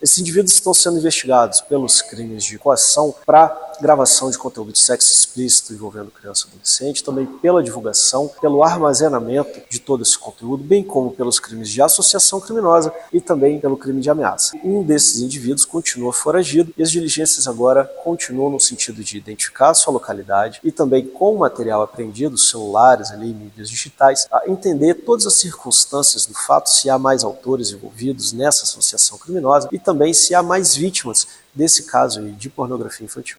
Esses indivíduos estão sendo investigados pelos crimes de coação para gravação de conteúdo de sexo explícito envolvendo criança e adolescente, também pela divulgação, pelo armazenamento de todo esse conteúdo, bem como pelos crimes de associação criminosa e também pelo crime de ameaça. Um desses indivíduos continua foragido e as diligências agora continuam no sentido de identificar a sua localidade e também, com o material apreendido, celulares ali, mídias digitais, a entender todas as circunstâncias do fato, se há mais autores envolvidos nessa associação criminosa e também se há mais vítimas desse caso de pornografia infantil.